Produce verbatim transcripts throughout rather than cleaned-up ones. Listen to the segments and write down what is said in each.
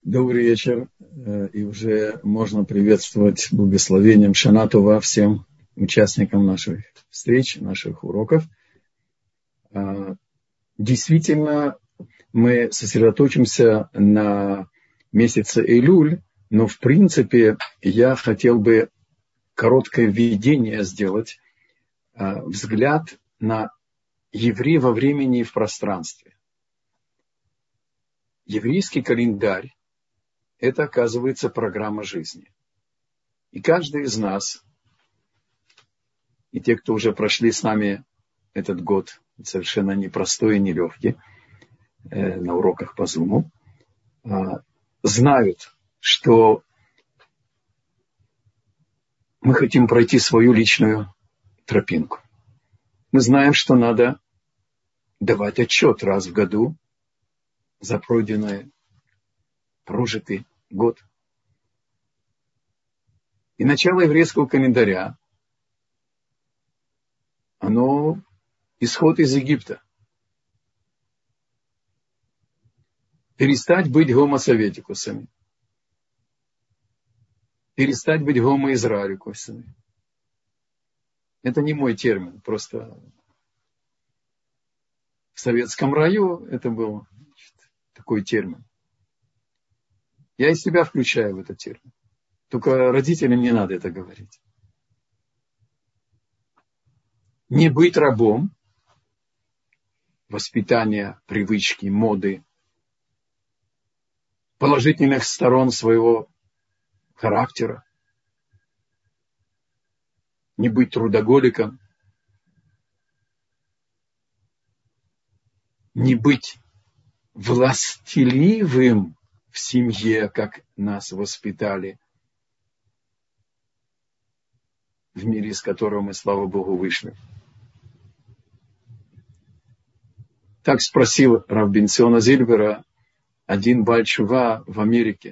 Добрый вечер, и уже можно приветствовать благословением Шана Това всем участникам наших встреч, наших уроков. Действительно, мы сосредоточимся на месяце Эйлуль, но в принципе я хотел бы короткое введение сделать, взгляд на еврей во времени и в пространстве. Еврейский календарь – это, оказывается, программа жизни. И каждый из нас, и те, кто уже прошли с нами этот год, совершенно непростой и нелегкий, э, на уроках по Зуму, э, знают, что мы хотим пройти свою личную тропинку. Мы знаем, что надо давать отчет раз в году за пройденный, прожитый год. И начало еврейского календаря, оно исход из Египта. Перестать быть гомосоветикусами. Перестать быть гомоизраиликусами. Это не мой термин, просто в советском раю это был такой термин. Я и себя включаю в этот термин. Только родителям не надо это говорить. Не быть рабом воспитания, привычки, моды, положительных сторон своего характера. Не быть трудоголиком. Не быть властеливым в семье, как нас воспитали, в мире, из которого мы, слава Богу, вышли. Так спросил рав Бенциона Зильбера один Бааль Тшува в Америке.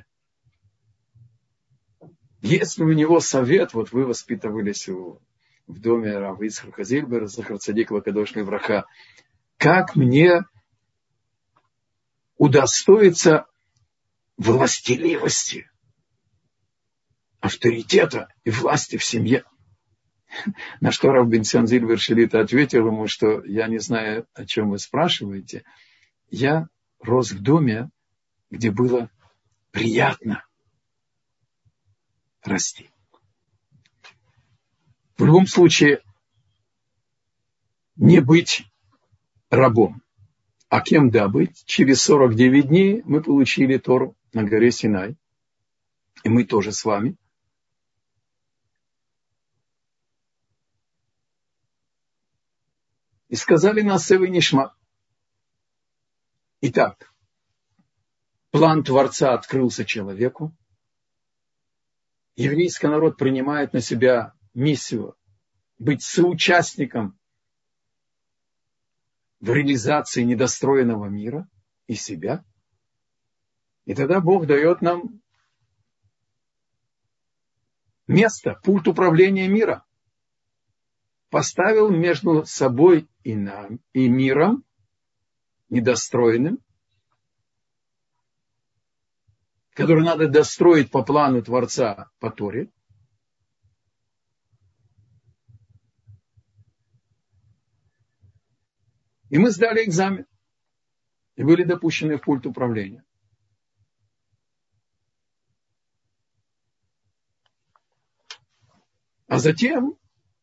Есть ли у него совет, вот вы воспитывались в, в доме рава Ицхака Зильбера, Захар Цадик Вакадош Левраха, как мне удостоиться властеливости, авторитета и власти в семье? На что рав Бенцион Зильбер Шелита ответил ему, что я не знаю, о чем вы спрашиваете. Я рос в доме, где было приятно расти. В любом случае, не быть рабом. А кем да быть? Через сорок девять дней мы получили Тору на горе Синай. И мы тоже с вами. И сказали Наасе венишма. Итак, план Творца открылся человеку. Еврейский народ принимает на себя миссию быть соучастником в реализации недостроенного мира и себя. И тогда Бог дает нам место, пульт управления мира. Поставил между собой и нам, и миром недостроенным, который надо достроить по плану Творца по Торе. И мы сдали экзамен. И были допущены в пульт управления. А затем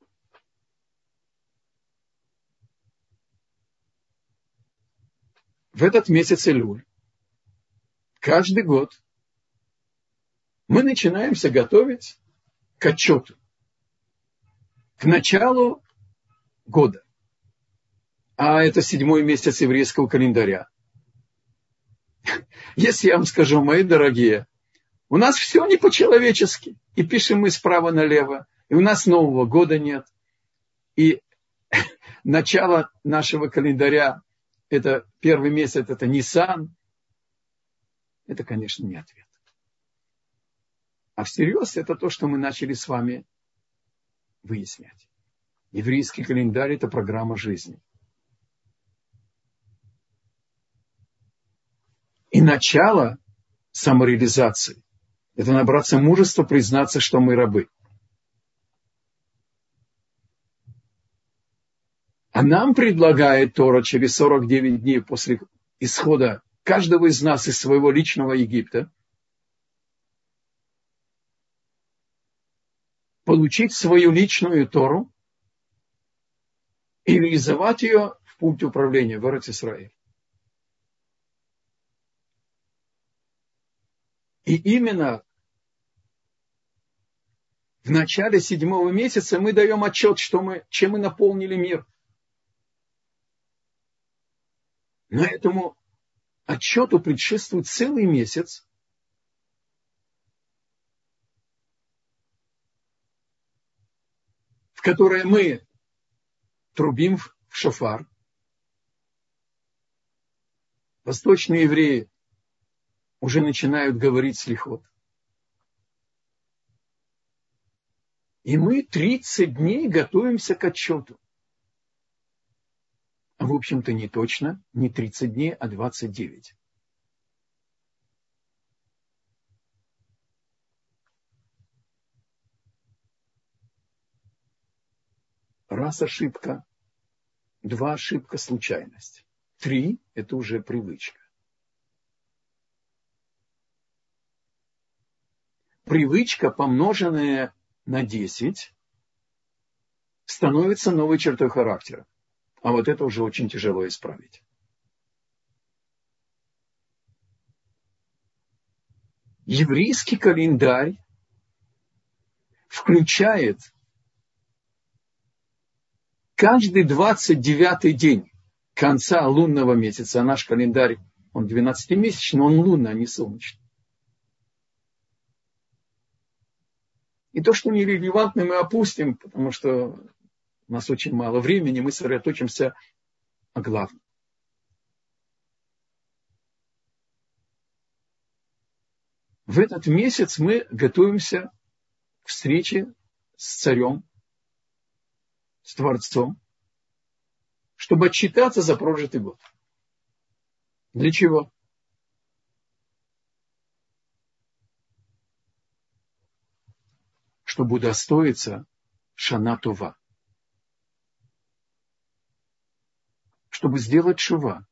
в этот месяц Элюль каждый год мы начинаемся готовить к отчету, к началу года. А это седьмой месяц еврейского календаря. Если я вам скажу, мои дорогие, у нас все не по-человечески. И пишем мы справа налево. И у нас Нового года нет. И начало нашего календаря, это первый месяц, это Нисан. Это, конечно, не ответ. А всерьез это то, что мы начали с вами выяснять. Еврейский календарь – это программа жизни. И начало самореализации. Это набраться мужества признаться, что мы рабы. А нам предлагает Тора через сорок девять дней после исхода каждого из нас из своего личного Египта получить свою личную Тору и реализовать ее в пункте управления в Эрец-Исраэль. И именно в начале седьмого месяца мы даем отчет, что мы, чем мы наполнили мир. Но этому отчету предшествует целый месяц, в который мы трубим в шофар. Восточные евреи уже начинают говорить слихот. И мы тридцать дней готовимся к отчету. А в общем-то не точно, не тридцать дней, а двадцать девять. Раз ошибка, два ошибка, случайность. Три – это уже привычка. Привычка, помноженная на десять, становится новой чертой характера. А вот это уже очень тяжело исправить. Еврейский календарь включает каждый двадцать девятый день конца лунного месяца, а наш календарь, он двенадцатимесячный, он лунный, а не солнечный. И то, что нерелевантно, мы опустим, потому что у нас очень мало времени, мы сосредоточимся о главном. В этот месяц мы готовимся к встрече с царем, с Творцом, чтобы отчитаться за прожитый год. Для чего? Чтобы удостоиться Шана Това. Чтобы сделать шува.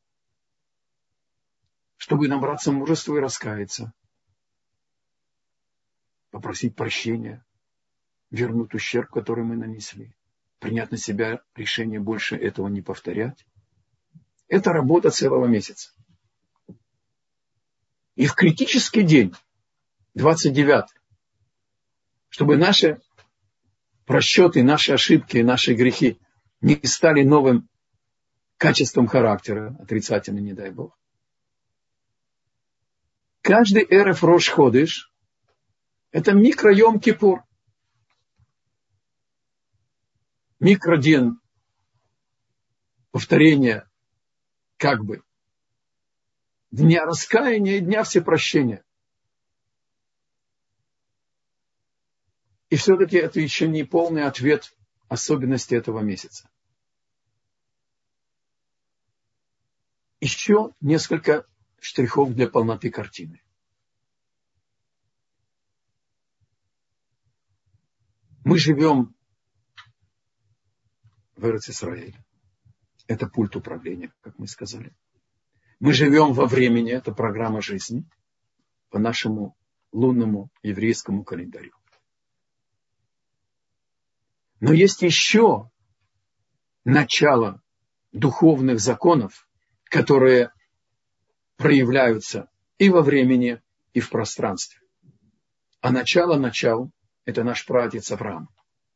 Чтобы набраться мужества и раскаяться. Попросить прощения. Вернуть ущерб, который мы нанесли. Принять на себя решение больше этого не повторять. Это работа целого месяца. И в критический день, двадцать девятый, чтобы наши просчеты, наши ошибки, наши грехи не стали новым качеством характера, отрицательно, не дай Бог. Каждый эрев Рош Ходыш – это микро-Йом Кипур. Микродень, повторение, как бы, дня раскаяния и дня всепрощения. И все-таки это еще не полный ответ особенности этого месяца. Еще несколько штрихов для полноты картины. Мы живем в Эрец-Исраэль. Это пульт управления, как мы сказали. Мы живем во времени, это программа жизни, по нашему лунному еврейскому календарю. Но есть еще начало духовных законов, которые проявляются и во времени, и в пространстве. А начало начал – это наш праотец Авраам.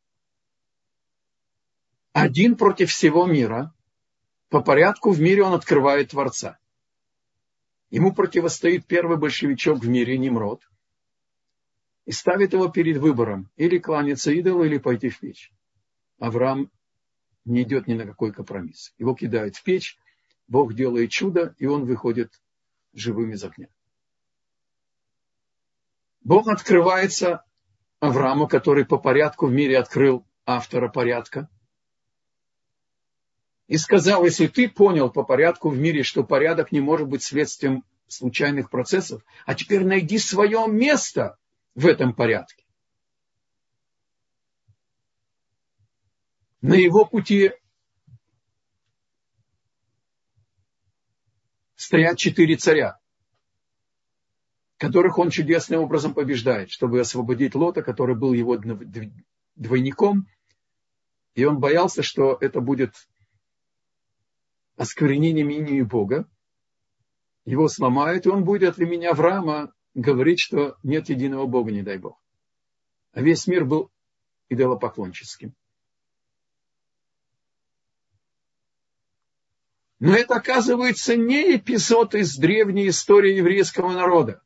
Один против всего мира, по порядку в мире он открывает Творца. Ему противостоит первый большевичок в мире, Нимрод, и ставит его перед выбором, или кланяться идолу, или пойти в печь. Авраам не идет ни на какой компромисс. Его кидают в печь, Бог делает чудо, и он выходит живым из огня. Бог открывается Аврааму, который по порядку в мире открыл автора порядка, и сказал: если ты понял по порядку в мире, что порядок не может быть следствием случайных процессов, а теперь найди свое место в этом порядке. На его пути стоят четыре царя, которых он чудесным образом побеждает, чтобы освободить Лота, который был его двойником, и он боялся, что это будет осквернением имени Бога. Его сломают, и он будет от имени Авраама говорить, что нет единого Бога, не дай Бог. А весь мир был идолопоклонческим. Но это, оказывается, не эпизод из древней истории еврейского народа.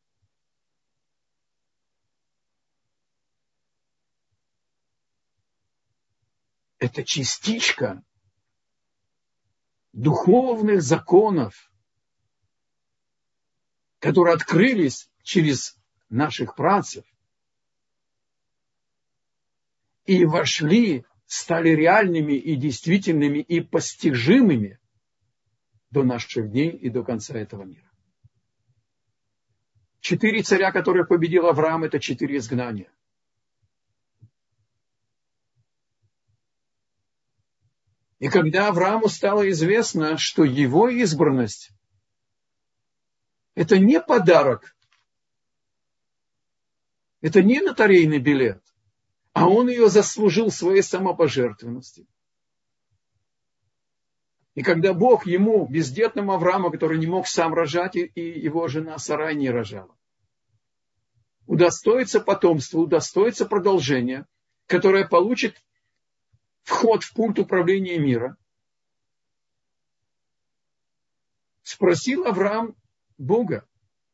Это частичка духовных законов, которые открылись через наших працев и вошли, стали реальными и действительными и постижимыми до наших дней и до конца этого мира. Четыре царя, которые победил Авраам, это четыре изгнания. И когда Аврааму стало известно, что его избранность – это не подарок, это не лотерейный билет, а он ее заслужил своей самопожертвенностью. И когда Бог ему, бездетному Аврааму, который не мог сам рожать, и его жена Сарай не рожала, удостоится потомства, удостоится продолжения, которое получит вход в пульт управления мира, спросил Авраам Бога,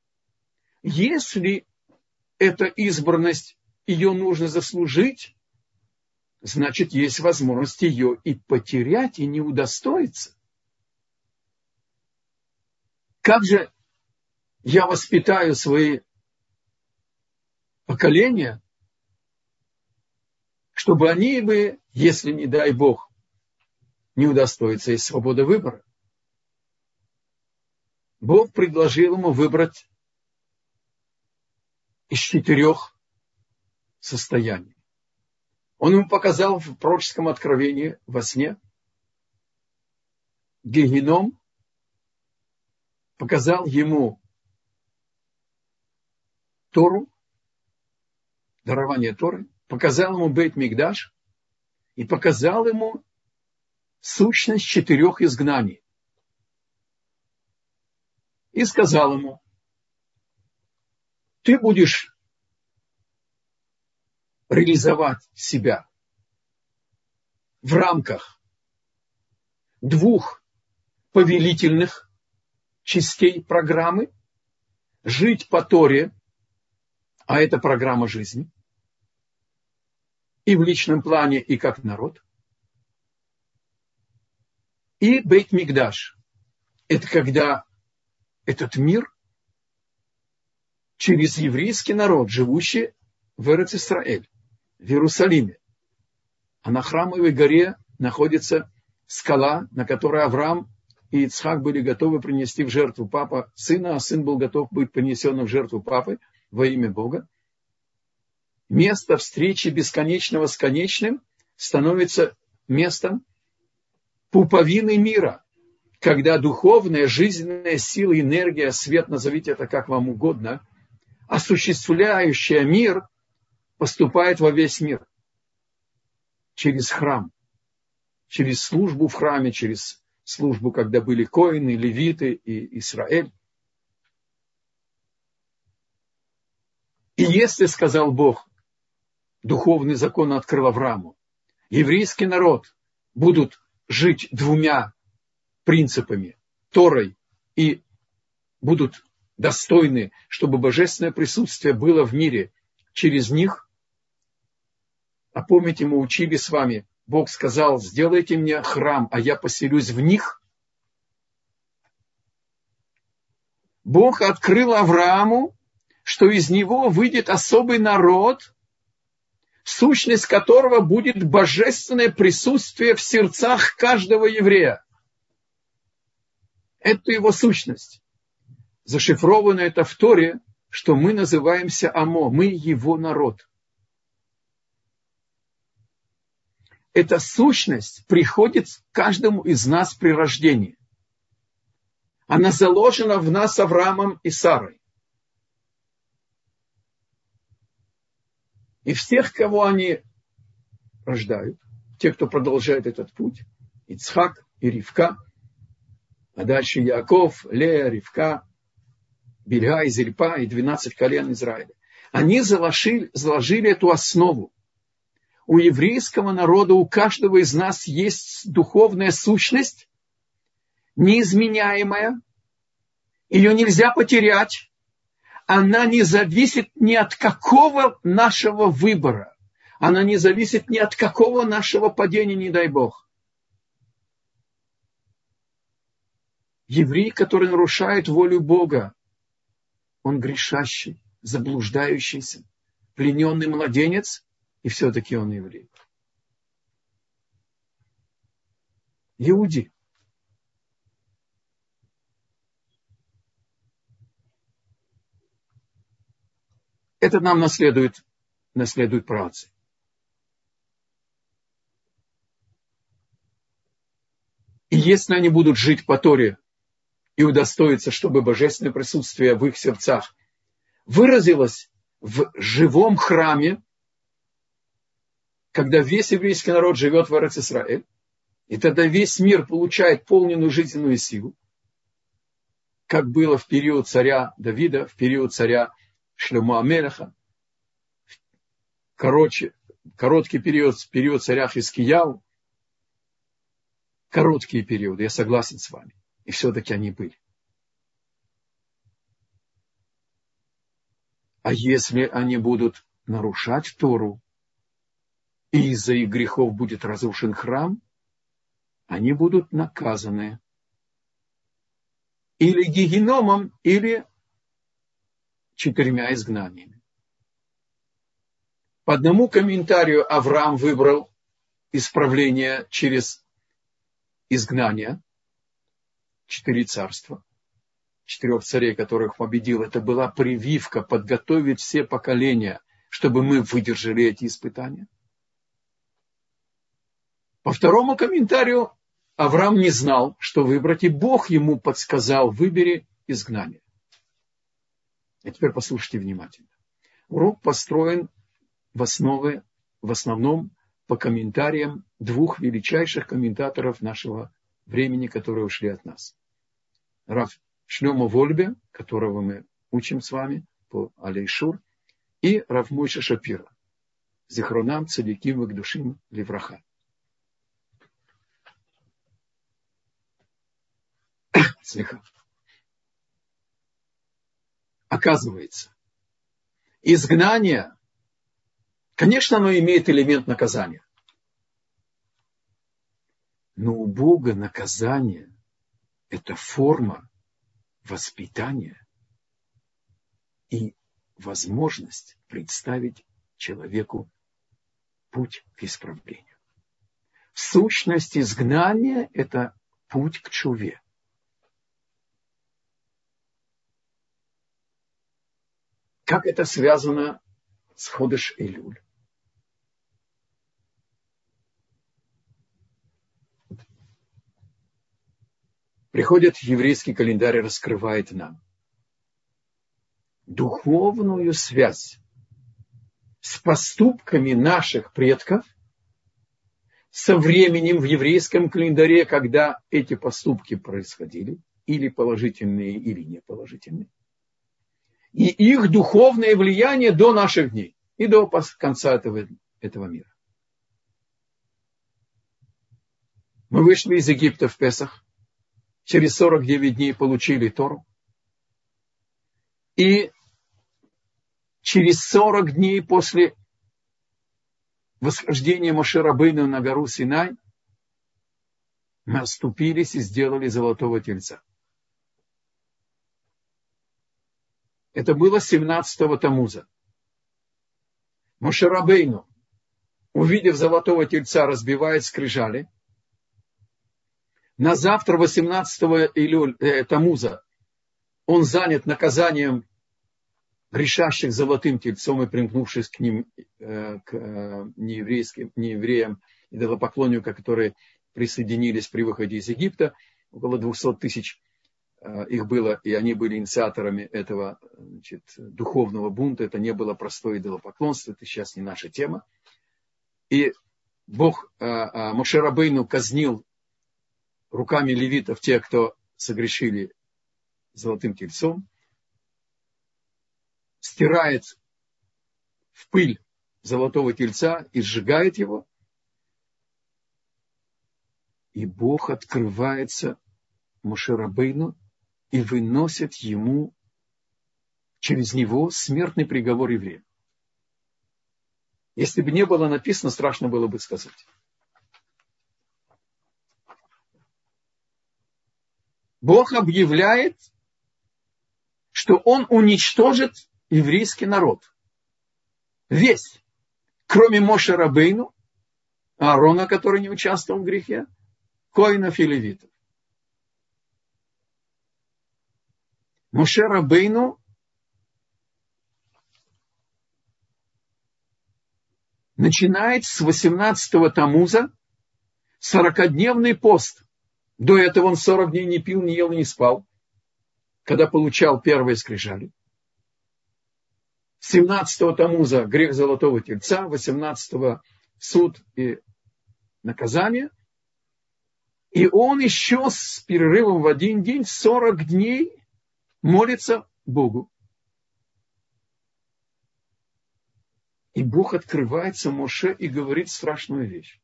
если эта избранность, ее нужно заслужить, значит, есть возможность ее и потерять, и не удостоиться. Как же я воспитаю свои поколения, чтобы они бы, если, не дай Бог, не удостоиться, есть свобода выбора. Бог предложил ему выбрать из четырех состояний. Он ему показал в пророческом откровении во сне Гегеном, показал ему Тору, дарование Торы, показал ему Бейт-Микдаш и показал ему сущность четырех изгнаний. И сказал ему, ты будешь реализовать себя в рамках двух повелительных частей программы, жить по Торе, а это программа жизни, и в личном плане, и как народ. И Бейт-Микдаш. Это когда этот мир через еврейский народ, живущий в Эрец-Исраэль, в Иерусалиме. А на Храмовой горе находится скала, на которой Авраам и Ицхак были готовы принести в жертву папа сына, а сын был готов быть принесенным в жертву папы во имя Бога. Место встречи бесконечного с конечным становится местом пуповины мира, когда духовная, жизненная сила, энергия, свет, назовите это как вам угодно, осуществляющая мир, поступает во весь мир. Через храм, через службу в храме, через службу, когда были коины, левиты и Израиль. И если, сказал Бог, духовный закон открыл Аврааму, еврейский народ будут жить двумя принципами, Торой, и будут достойны, чтобы божественное присутствие было в мире через них. А помните, мы учили с вами, Бог сказал, сделайте мне храм, а я поселюсь в них. Бог открыл Аврааму, что из него выйдет особый народ, сущность которого будет божественное присутствие в сердцах каждого еврея. Это его сущность. зашифровано это в Торе, что мы называемся Амо, мы его народ. Эта сущность приходит к каждому из нас при рождении. Она заложена в нас Авраамом и Сарой. И всех, кого они рождают, те, кто продолжает этот путь, Ицхак и Ривка, а дальше Яаков, Лея, Ривка, Бильга и Зильпа и двенадцать колен Израиля. Они заложили, заложили эту основу. У еврейского народа, у каждого из нас есть духовная сущность, неизменяемая. Ее нельзя потерять. Она не зависит ни от какого нашего выбора. Она не зависит ни от какого нашего падения, не дай Бог. Еврей, который нарушает волю Бога, он грешащий, заблуждающийся, плененный младенец, и все-таки он еврей. Иуди. Это нам наследует, наследует праотцы. И если они будут жить по Торе и удостоиться, чтобы божественное присутствие в их сердцах выразилось в живом храме, когда весь еврейский народ живет в Эрец-Исраэль, и тогда весь мир получает полную жизненную силу, как было в период царя Давида, в период царя Шломо а-Мелеха, короче, короткий период, период царя Хискияу, короткие периоды, я согласен с вами, и все-таки они были. А если они будут нарушать Тору, и из-за их грехов будет разрушен храм, они будут наказаны или гигеномом, или четырьмя изгнаниями. По одному комментарию Авраам выбрал исправление через изгнание, четыре царства, четырех царей, которых победил. Это была прививка, подготовить все поколения, чтобы мы выдержали эти испытания. По второму комментарию Авраам не знал, что выбрать, и Бог ему подсказал: выбери изгнание. А теперь послушайте внимательно. Урок построен в основе, в основном по комментариям двух величайших комментаторов нашего времени, которые ушли от нас. Рав Шломо Вольбе, которого мы учим с вами по Алейшур, и Рав Мойше Шапира. Зихронам цадиким векдушим левраха. Слегка. Оказывается, изгнание, конечно, оно имеет элемент наказания. Но у Бога наказание – это форма воспитания и возможность представить человеку путь к исправлению. В сущности, изгнание – это путь к тшуве. Как это связано с Ходеш Элюль? Приходит еврейский календарь и раскрывает нам духовную связь с поступками наших предков, со временем в еврейском календаре, когда эти поступки происходили, или положительные, или неположительные, и их духовное влияние до наших дней и до конца этого, этого мира. Мы вышли из Египта в Песах, через сорок девять дней получили Тору, и через сорок дней после восхождения Моше Рабейну на гору Синай мы оступились и сделали золотого тельца. Это было семнадцатого Тамуза. Моше Рабейну, увидев золотого тельца, разбивает скрижали. На завтра, восемнадцатого Тамуза, он занят наказанием грешащих золотым тельцом и примкнувшись к ним, к нееврейским, неевреям, идолопоклонникам, которые присоединились при выходе из Египта. Около двухсот тысяч их было, и они были инициаторами этого, значит, духовного бунта. Это не было простое идолопоклонство, это сейчас не наша тема. И Бог, Моше Рабейну казнил руками левитов тех, кто согрешили золотым тельцом, стирает в пыль золотого тельца и сжигает его. И Бог открывается Моше Рабейну и выносит ему через него смертный приговор евреям. Если бы не было написано, страшно было бы сказать. Бог объявляет, что Он уничтожит еврейский народ. Весь. Кроме Моше Рабейну, Аарона, который не участвовал в грехе, коинов и левитов. Моше Рабейну начинает с восемнадцатого Тамуза сорокадневный пост. До этого он сорок дней не пил, не ел и не спал, когда получал первые скрижали. семнадцатого Тамуза грех золотого тельца, восемнадцатого суд и наказание. И он еще с перерывом в один день сорок дней молится Богу. И Бог открывается Моше и говорит страшную вещь.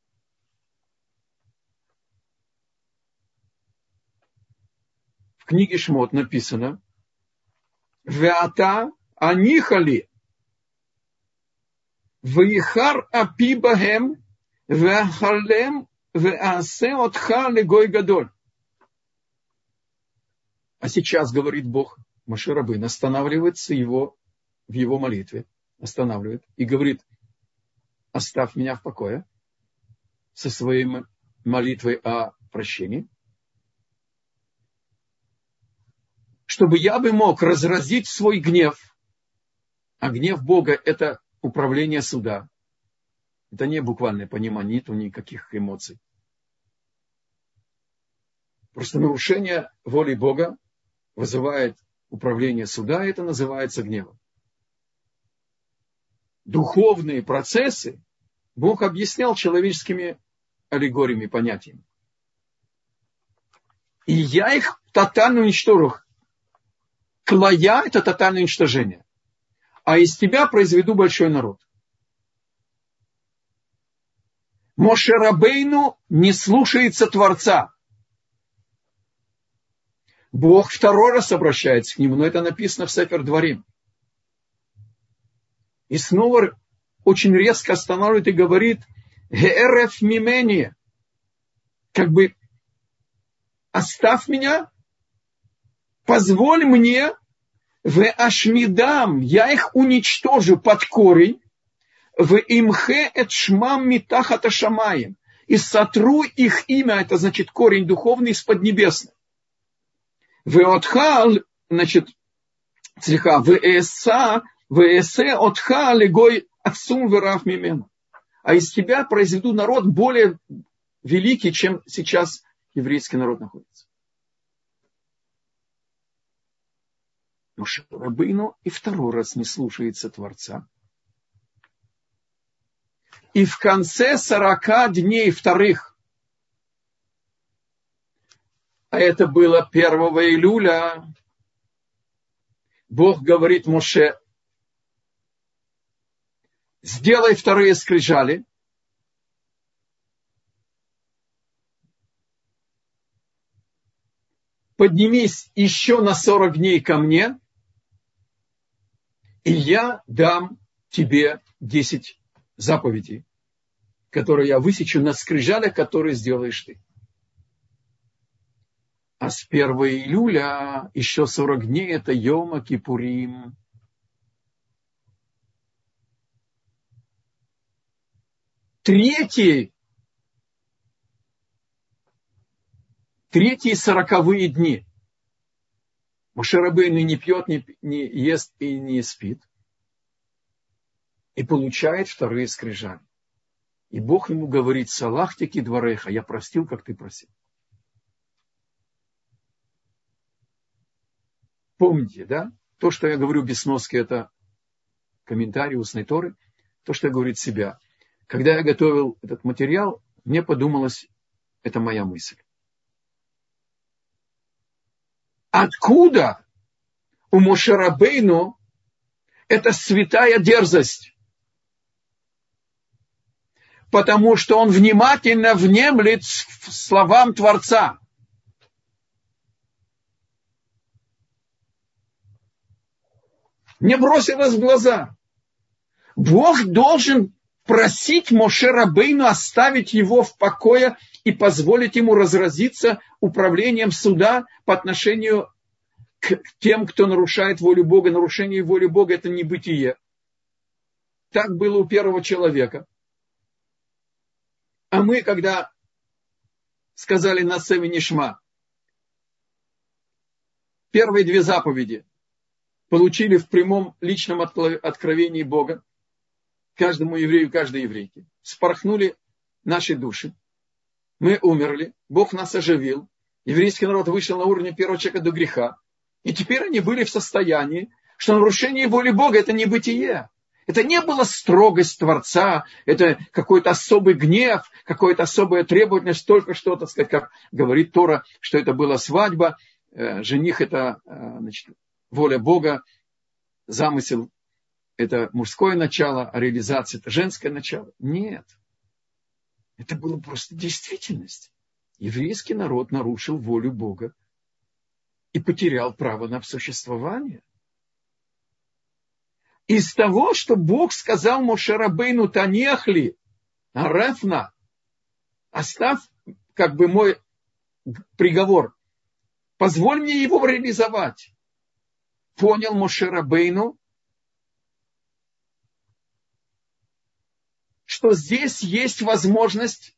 В книге Шмот написано: «Веата анихали веихар апи бахем веахалем веасе отха легой гадоль». А сейчас, говорит Бог, Моше Рабейну останавливается его, в его молитве, останавливает и говорит: оставь меня в покое со своей молитвой о прощении, чтобы я бы мог разразить свой гнев. А гнев Бога – это управление суда. Это не буквальное понимание, нету никаких эмоций. Просто нарушение воли Бога вызывает управление суда, и это называется гневом. Духовные процессы Бог объяснял человеческими аллегориями, понятиями. И я их тотально уничтожу. Клая – это тотальное уничтожение. А из тебя произведу большой народ. Моше Рабейну не слушается Творца. Бог второй раз обращается к нему, но это написано в Сефер Дворим. И снова очень резко останавливает и говорит: «Геэреф мимени», как бы оставь меня, позволь мне, в ашмидам, я их уничтожу под корень, в имхе эт шмам митахата шамаем, и сотру их имя, это значит корень духовный из-под небесных. В отхал, значит, слегка, в эса, в эсе отха легой отсум верав мимен. А из тебя произведу народ более великий, чем сейчас еврейский народ находится. Моше Рабейну и второй раз не слушается Творца. И в конце сорока дней вторых, а это было первого июля, Бог говорит Моше: сделай вторые скрижали, поднимись еще на сорок дней ко мне, и я дам тебе десять заповедей, которые я высечу на скрижалях, которые сделаешь ты. А с первого июля еще сорок дней это Йома Кипурим. Третий, третьи сороковые дни. Моше Рабейну не пьет, не, не ест и не спит. И получает вторые скрижали. И Бог ему говорит: «Салахтики двореха», я простил, как ты просил. Помните, да? То, что я говорю без сноски, это комментарий устной Торы. То, что я говорю от себя. Когда я готовил этот материал, мне подумалось, это моя мысль. Откуда у Моше Рабейну эта святая дерзость? Потому что он внимательно внемлет словам Творца. Мне бросилось в глаза. Бог должен просить Моше Рабейну оставить его в покое и позволить ему разразиться управлением суда по отношению к тем, кто нарушает волю Бога. Нарушение воли Бога – это небытие. Так было у первого человека. А мы, когда сказали «Насэ венишма», первые две заповеди получили в прямом личном откровении Бога, каждому еврею, каждой еврейке. Спорхнули наши души. Мы умерли, Бог нас оживил. Еврейский народ вышел на уровень первого человека до греха. И теперь они были в состоянии, что нарушение воли Бога – это не бытие. Это не была строгость Творца, это какой-то особый гнев, какая-то особая требовательность, только что, так сказать, как говорит Тора, что это была свадьба. Жених – это, значит, воля Бога, замысел – это мужское начало, а реализация – это женское начало. Нет. Это была просто действительность. Еврейский народ нарушил волю Бога и потерял право на существование. Из того, что Бог сказал Моше Рабейну: «Танехли, арефна», оставь как бы мой приговор, позволь мне его реализовать. Понял Моше Рабейну, что здесь есть возможность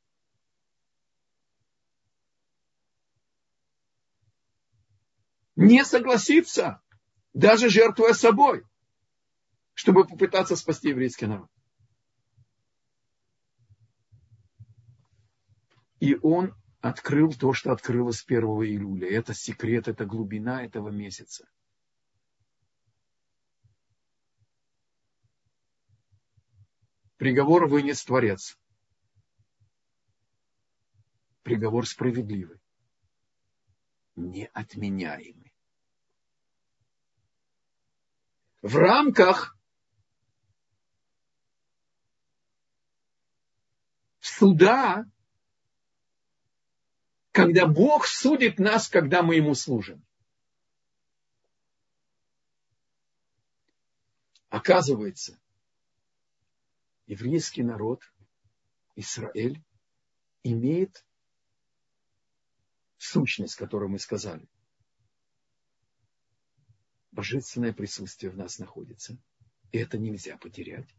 не согласиться, даже жертвуя собой, чтобы попытаться спасти еврейский народ. И он открыл то, что открылось первого июля. Это секрет, это глубина этого месяца. Приговор вынес Творец. Приговор справедливый, неотменяемый. В рамках суда, когда Бог судит нас, когда мы Ему служим. Оказывается, еврейский народ, Израиль, имеет сущность, которую мы сказали. Божественное присутствие в нас находится. И это нельзя потерять.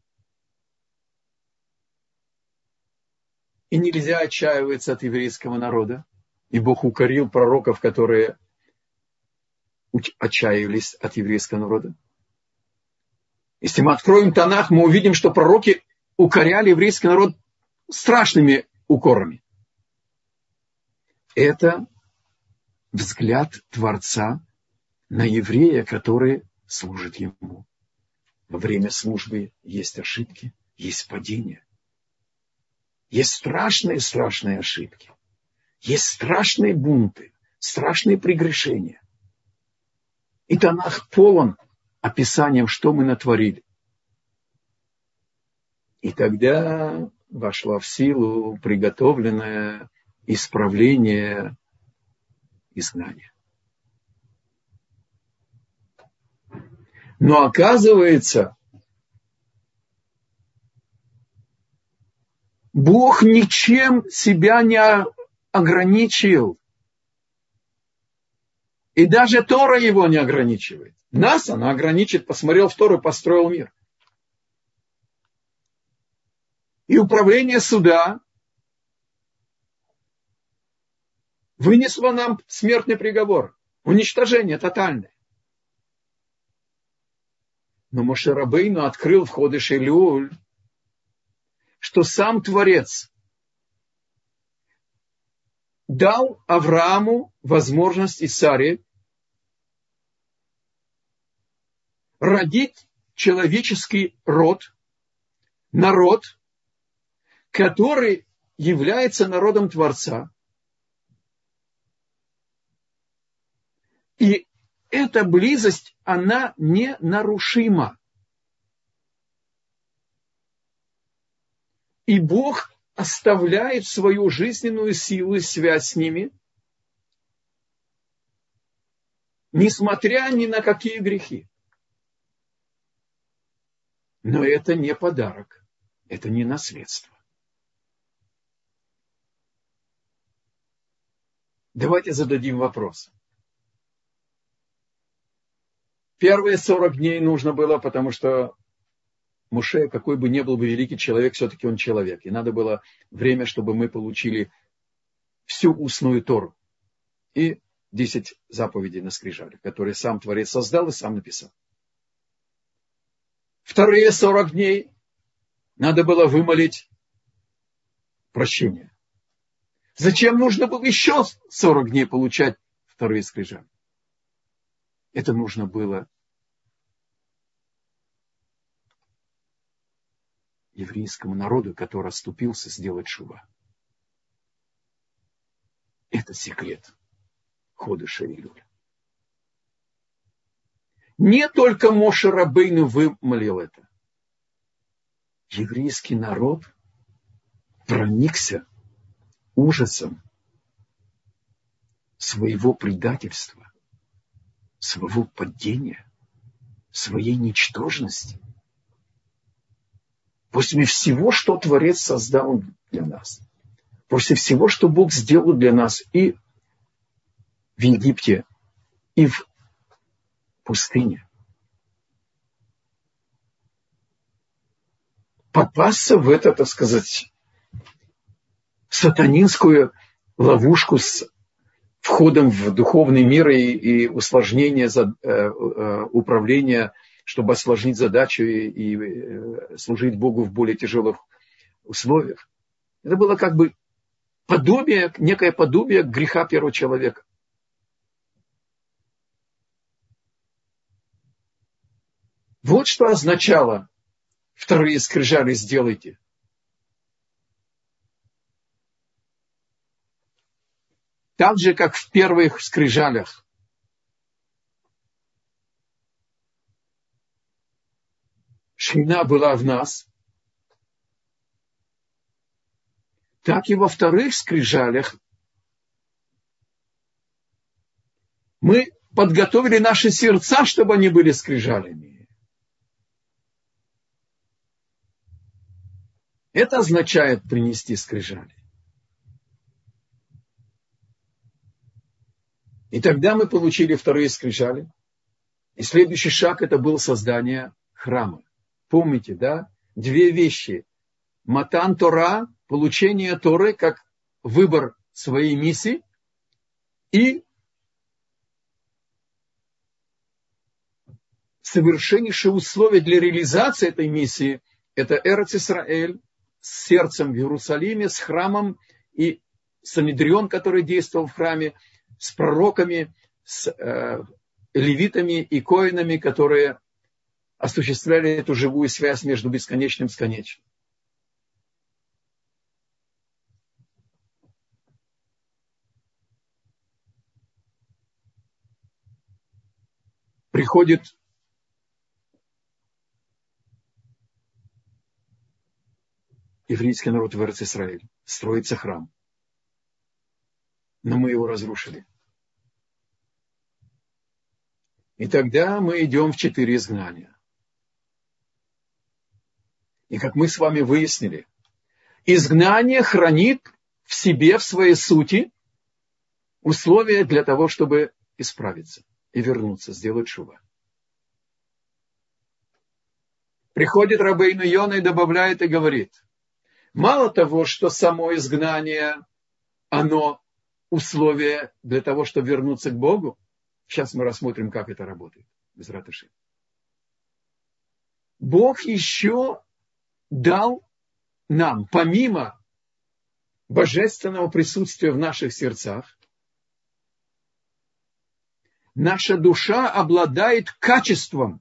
И нельзя отчаиваться от еврейского народа. И Бог укорил пророков, которые отчаивались от еврейского народа. Если мы откроем Танах, мы увидим, что пророки укоряли еврейский народ страшными укорами. Это взгляд Творца на еврея, который служит ему. Во время службы есть ошибки, есть падения. Есть страшные-страшные ошибки. Есть страшные бунты, страшные прегрешения. И Танах полон описанием, что мы натворили. И тогда вошло в силу приготовленное исправление изгнания. Но оказывается, Бог ничем себя не ограничил. И даже Тора его не ограничивает. Нас она ограничит, посмотрел в Тору, построил мир. И управление суда вынесло нам смертный приговор. Уничтожение тотальное. Но Моше Рабейну открыл в Ходеш Элюль, что сам Творец дал Аврааму возможность и Саре родить человеческий род, народ, который является народом Творца. И эта близость, она ненарушима. И Бог оставляет свою жизненную силу и связь с ними, несмотря ни на какие грехи. Но это не подарок, это не наследство. Давайте зададим вопрос. Первые сорок дней нужно было, потому что Моше, какой бы ни был бы великий человек, все-таки он человек. И надо было время, чтобы мы получили всю устную Тору. И десять заповедей на скрижалях, которые сам Творец создал и сам написал. Вторые сорок дней надо было вымолить прощение. Зачем нужно было еще сорок дней получать вторые скрижали? Это нужно было еврейскому народу, который отступился, сделать шува. Это секрет Ходеша Элюля. Не только Моше Рабейну вымолил это. Еврейский народ проникся ужасом своего предательства, своего падения, своей ничтожности. После всего, что Творец создал для нас, после всего, что Бог сделал для нас и в Египте, и в пустыне, попасться в это, так сказать, сатанинскую ловушку с входом в духовный мир и, и усложнение за, э, э, управления, чтобы осложнить задачу и, и э, служить Богу в более тяжелых условиях. Это было как бы подобие, некое подобие греха первого человека. Вот что означало вторые скрижали сделайте. Так же, как в первых скрижалях Шхина была в нас, так и во вторых скрижалях мы подготовили наши сердца, чтобы они были скрижалями. Это означает принести скрижали. И тогда мы получили вторые скрижали. И следующий шаг это был создание храма. Помните, да? Две вещи. Матан Тора, получение Торы, как выбор своей миссии. И совершеннейшее условие для реализации этой миссии – это Эрец Исраэль с сердцем в Иерусалиме, с храмом и Санедрион, который действовал в храме, с пророками, с э, левитами и коинами, которые осуществляли эту живую связь между бесконечным и конечным. Приходит еврейский народ в Эрец Исраэль, строится храм. Но мы его разрушили. И тогда мы идем в четыре изгнания. И как мы с вами выяснили, изгнание хранит в себе, в своей сути, условия для того, чтобы исправиться и вернуться, сделать шува. Приходит Рабейну Йона и добавляет и говорит, мало того, что само изгнание, оно условие для того, чтобы вернуться к Богу, Сейчас мы рассмотрим, как это работает. Безрат Ашем. Бог еще дал нам, помимо божественного присутствия в наших сердцах, наша душа обладает качеством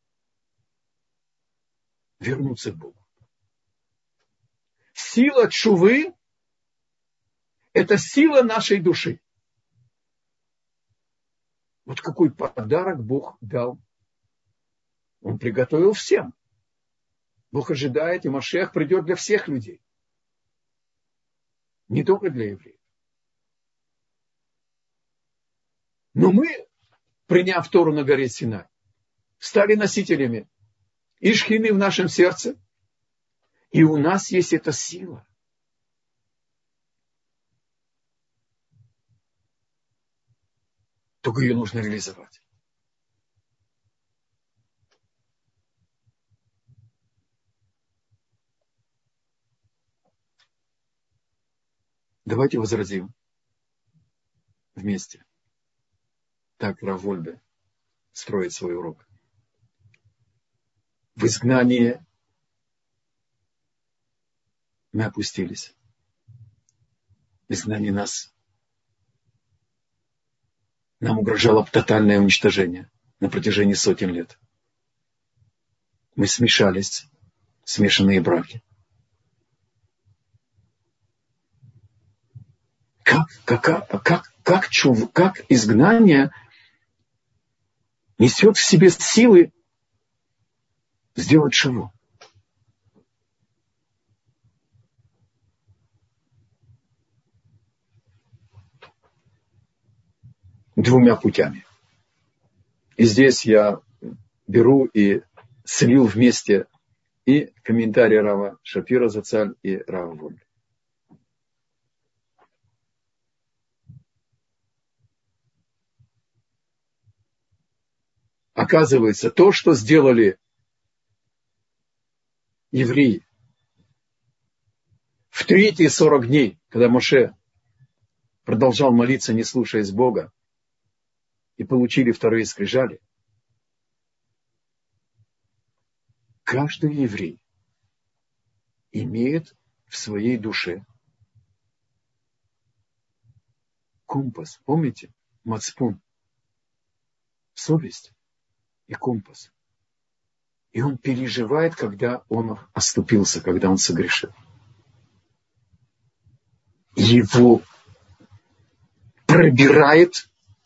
вернуться к Богу. Сила тшувы – это сила нашей души. Вот какой подарок Бог дал. Он приготовил всем. Бог ожидает, и Машиах придет для всех людей. Не только для евреев. Но мы, приняв Тору на горе Синай, стали носителями и шхины в нашем сердце, и у нас есть эта сила. Только ее нужно реализовать. Давайте возразим вместе. Так Рав Вольбе строит свой урок. В изгнании мы опустились. В изгнании нас нам угрожало тотальное уничтожение на протяжении сотен лет. Мы смешались, смешанные браки. Как, как, как, как, чув, как изгнание несет в себе силы сделать шиву? Двумя путями. И здесь я беру и слил вместе и комментарии Рава Шапира Зацаль и Рава Вольбе. Оказывается, то, что сделали евреи в третьи сорок дней, когда Моше продолжал молиться, не слушаясь Бога, и получили вторые скрижали, каждый еврей имеет в своей душе компас. Помните? Мацпун. Совесть и компас. И он переживает, когда он оступился, когда он согрешил. Его пробирает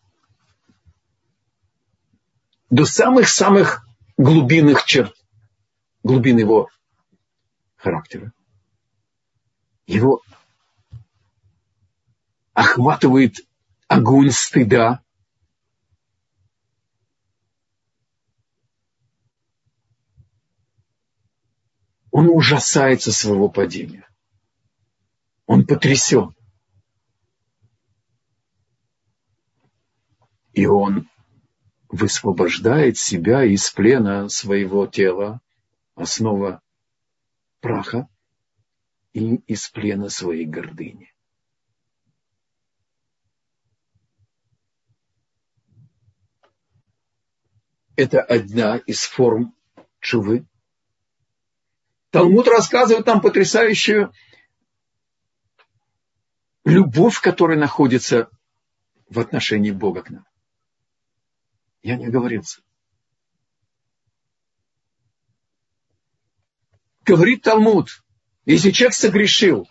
до самых-самых глубинных черт, глубин его характера. Его охватывает огонь стыда. Он ужасается своего падения. Он потрясен. И он высвобождает себя из плена своего тела, основа праха, и из плена своей гордыни. Это одна из форм тшувы. Талмуд рассказывает нам потрясающую любовь, которая находится в отношении Бога к нам. Я не оговорился. Говорит Талмуд, если человек согрешил,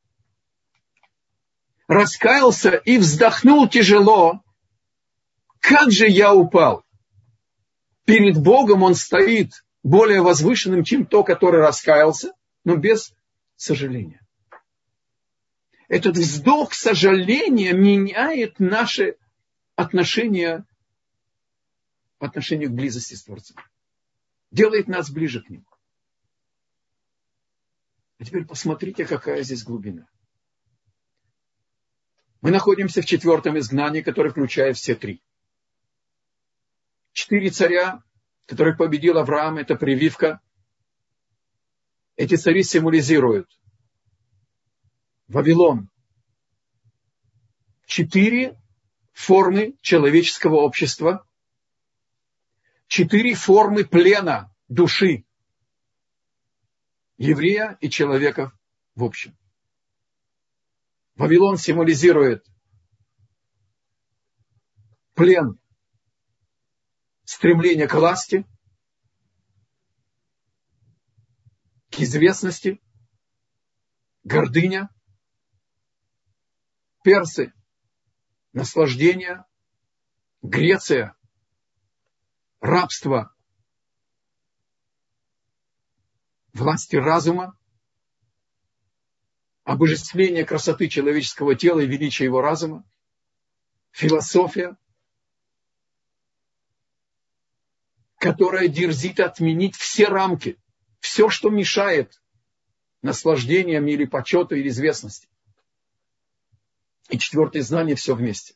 раскаялся и вздохнул тяжело, как же я упал? Перед Богом он стоит более возвышенным, чем то, который раскаялся, но без сожаления. Этот вздох сожаления меняет наши отношения по отношению к близости с Творцом. Делает нас ближе к Нему. А теперь посмотрите, какая здесь глубина. Мы находимся в четвертом изгнании, которое включает все три. Четыре царя, которых победил Авраам, это прививка. Эти цари символизируют Вавилон. Четыре формы человеческого общества, четыре формы плена души еврея и человека в общем. Вавилон символизирует плен, стремление к власти, к известности, гордыня. Персы – наслаждение. Греция – рабство власти разума, обожествление красоты человеческого тела и величия его разума, философия, которая дерзит отменить все рамки, все, что мешает наслаждениям или почету, или известности. И четвертое знание все вместе.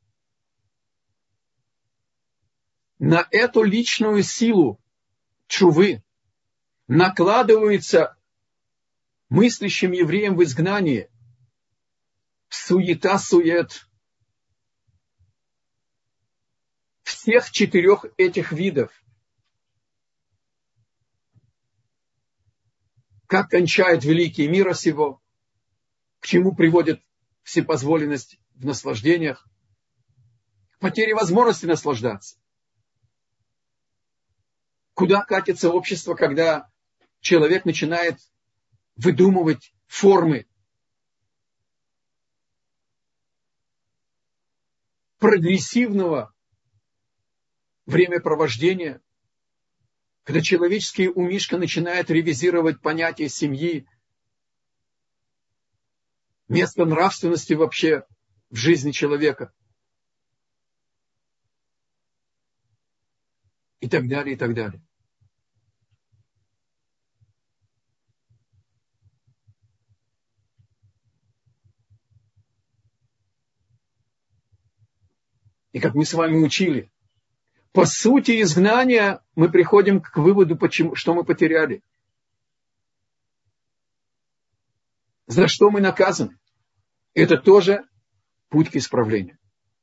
На эту личную силу тшувы накладывается мыслящим евреям в изгнании суета-сует всех четырех этих видов. Как кончает великий мира сего, к чему приводит всепозволенность в наслаждениях, к потере возможности наслаждаться. Куда катится общество, когда человек начинает выдумывать формы прогрессивного времяпровождения, когда человеческий умишка начинает ревизировать понятие семьи, место нравственности вообще в жизни человека. И так далее, и так далее. И как мы с вами учили, по сути изгнания мы приходим к выводу, почему, что мы потеряли. За что мы наказаны. Это тоже путь к исправлению.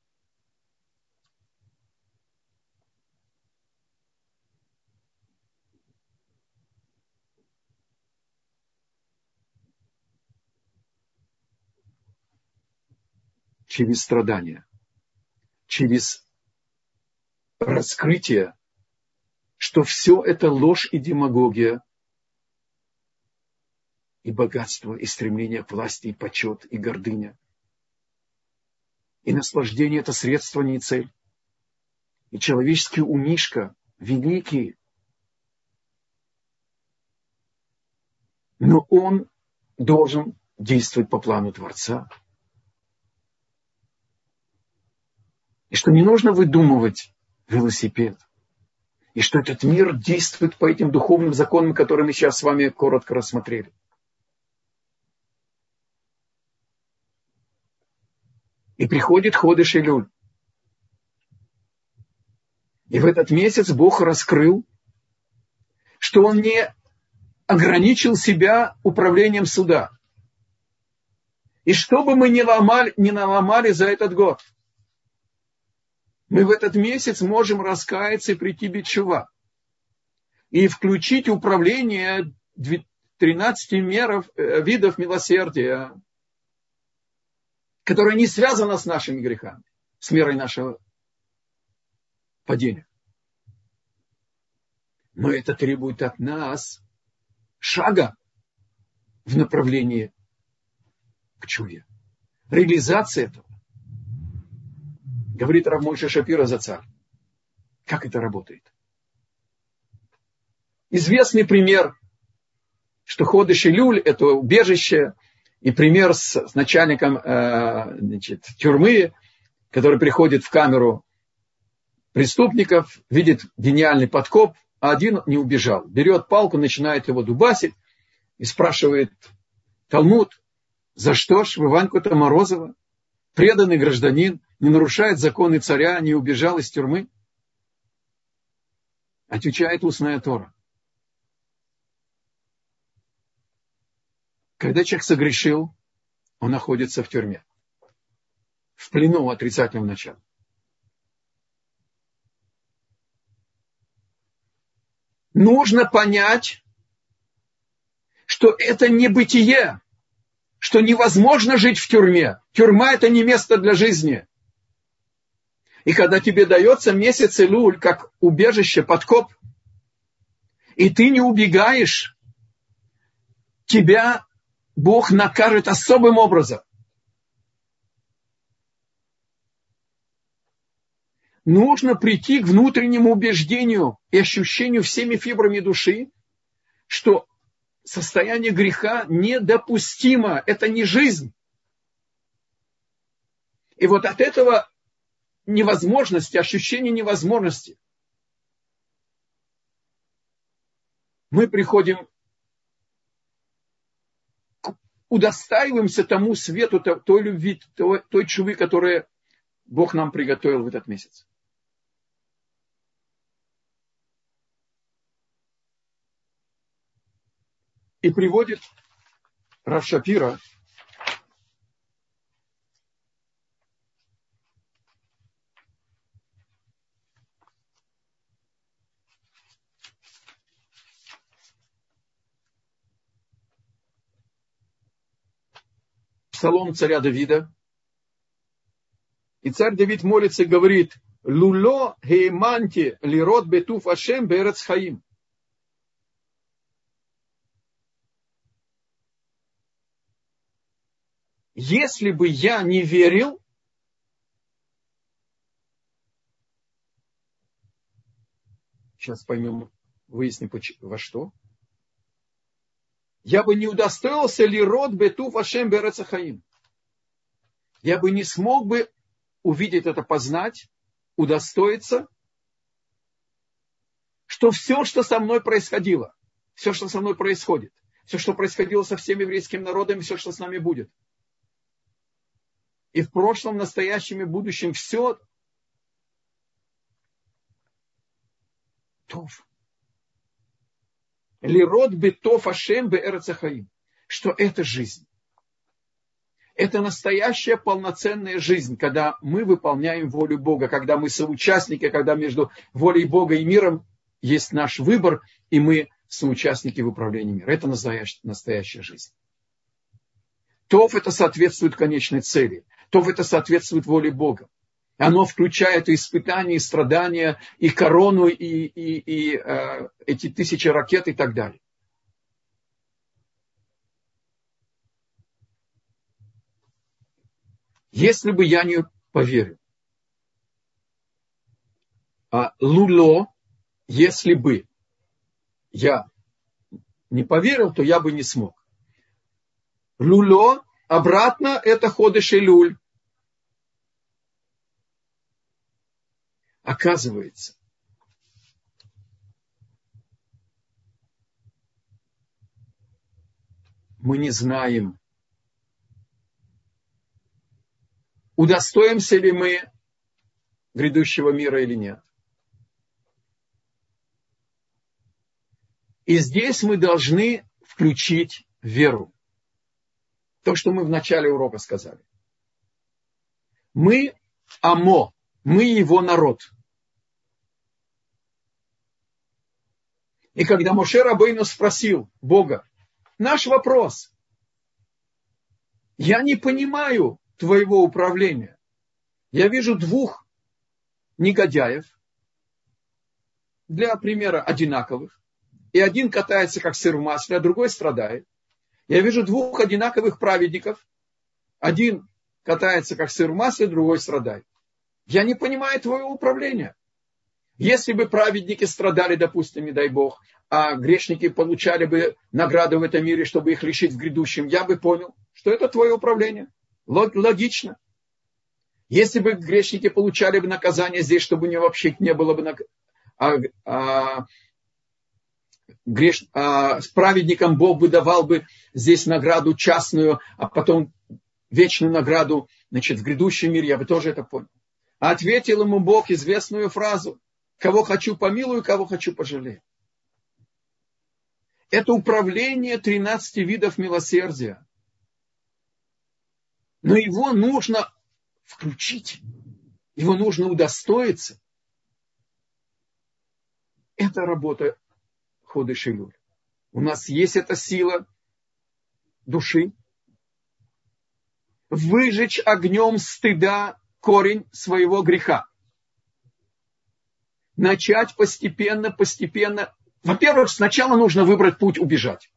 Через страдания, через раскрытие, что все это ложь и демагогия, и богатство, и стремление к власти, и почет, и гордыня. И наслаждение – это средство, не цель. И человеческий умишка великий, но он должен действовать по плану Творца. И что не нужно выдумывать велосипед. И что этот мир действует по этим духовным законам, которые мы сейчас с вами коротко рассмотрели. И приходит Ходеш Элюль. И в этот месяц Бог раскрыл, что Он не ограничил себя управлением суда. И что бы мы ни ломали, ни наломали за этот год, мы в этот месяц можем раскаяться и прийти бетшува. И включить управление тринадцати меров, видов милосердия, которое не связано с нашими грехами, с мерой нашего падения. Но это требует от нас шага в направлении к чуве. Реализация этого. Говорит Рав Мойше Шапира Зацаль. Как это работает? Известный пример, что Ходеш Элюль – это убежище, и пример с, с начальником э, значит, тюрьмы, который приходит в камеру преступников, видит гениальный подкоп, а один не убежал. Берет палку, начинает его дубасить и спрашивает Талмуд, за что ж вы Ваньку-то Морозова, преданный гражданин, не нарушает законы царя, не убежал из тюрьмы? Отвечает устная Тора. Когда человек согрешил, он находится в тюрьме. в плену отрицательного начала. Нужно понять, что это не бытие, что невозможно жить в тюрьме. Тюрьма – это не место для жизни. И когда тебе дается месяц Элуль, как убежище, подкоп, и ты не убегаешь, тебя Бог накажет особым образом. Нужно прийти к внутреннему убеждению и ощущению всеми фибрами души, что состояние греха недопустимо, это не жизнь. И вот от этого невозможности, ощущения невозможности, мы приходим, удостаиваемся тому свету, той любви, той, той чувы, которую Бог нам приготовил в этот месяц. И приводит Рав Шапира псалом царя Давида. И царь Давид молится и говорит: «Луло гейманти лирот бетуф Ашем берец хаим». Если бы я не верил, сейчас поймем, выясним, во что, я бы не удостоился лирот бетуф Ашем берец хаим. Я бы не смог бы увидеть это, познать, удостоиться, что все, что со мной происходило, все, что со мной происходит, все, что происходило со всеми еврейскими народами, все, что с нами будет, и в прошлом, настоящем и будущем все тов. Лирот бетов Ашем беэрец хаим. Что это жизнь. Это настоящая полноценная жизнь, когда мы выполняем волю Бога, когда мы соучастники, когда между волей Бога и миром есть наш выбор, и мы соучастники в управлении миром. Это настоящая, настоящая жизнь. Тов это соответствует конечной цели. Тов это соответствует воле Бога. Оно включает и испытания, и страдания, и корону, и, и, и э, эти тысячи ракет и так далее. Если бы я не поверил, а луло, если бы я не поверил, то я бы не смог. Луло, обратно, это ходеш Элуль. Оказывается, мы не знаем, удостоимся ли мы грядущего мира или нет. И здесь мы должны включить веру. То, что мы в начале урока сказали. Мы Амо, мы его народ. И когда Моше Рабейну спросил Бога, наш вопрос, я не понимаю твоего управления. Я вижу двух негодяев, для примера одинаковых, и один катается как сыр в масле, а другой страдает. Я вижу двух одинаковых праведников, один катается как сыр в масле, другой страдает. Я не понимаю твоего управления. Если бы праведники страдали, допустим, не дай Бог, а грешники получали бы награду в этом мире, чтобы их лишить в грядущем, я бы понял, что это твое управление. Логично. Если бы грешники получали бы наказание здесь, чтобы у них вообще не было бы наказания, а, а, греш... а, с праведником Бог бы давал бы здесь награду частную, а потом вечную награду, значит, в грядущем мире, я бы тоже это понял. А ответил ему Бог известную фразу: кого хочу помилую, кого хочу пожалею. Это управление тринадцати видов милосердия. Но его нужно включить. Его нужно удостоиться. Это работа Ходеш Элюль. У нас есть эта сила души. Выжечь огнем стыда корень своего греха. Начать постепенно, постепенно. Во-первых, сначала нужно выбрать путь убежать.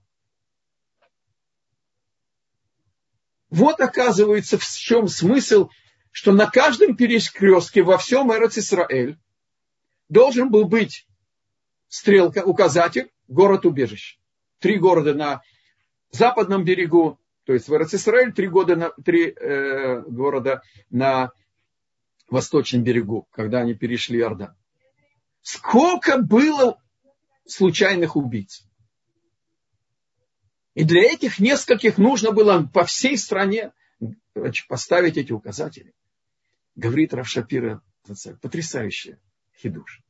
Вот оказывается, в чем смысл, что на каждом перекрестке во всем Эрец-Исраэль должен был быть стрелка, указатель, город-убежище. Три города на западном берегу, то есть в Эрец-Исраэль, три, года на, три э, города на восточном берегу, когда они перешли Иордан. Сколько было случайных убийц. И для этих нескольких нужно было по всей стране поставить эти указатели. Говорит Рав Шапира, потрясающий хидуш.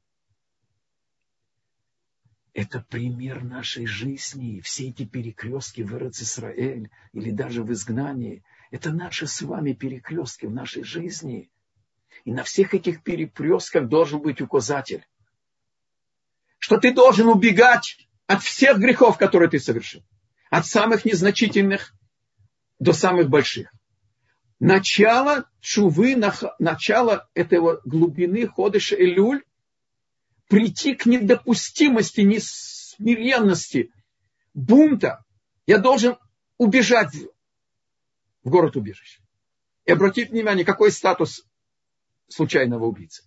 Это пример нашей жизни. Все эти перекрестки в Эрец-Исраэль или даже в изгнании. Это наши с вами перекрестки в нашей жизни. И на всех этих перекрестках должен быть указатель. Что ты должен убегать от всех грехов, которые ты совершил. От самых незначительных до самых больших. Начало тшувы, начало этого глубины Ходеш Элюль, прийти к недопустимости, несмиренности, бунта. Я должен убежать в город-убежище. И обратите внимание, какой статус случайного убийцы.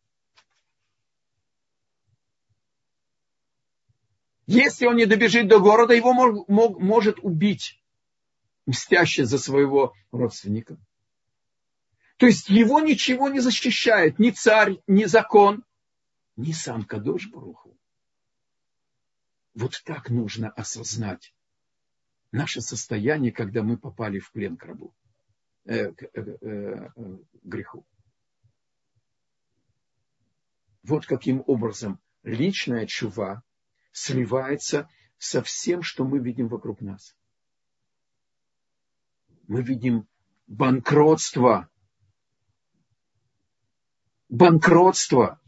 Если он не добежит до города, его мог, мог, может убить мстящий за своего родственника. То есть его ничего не защищает, ни царь, ни закон, ни сам Кадош Барух Ху. Вот так нужно осознать наше состояние, когда мы попали в плен к рабу, э, к, э, э, э, греху. Вот каким образом личная тшува сливается со всем, что мы видим вокруг нас. Мы видим банкротство. Банкротство.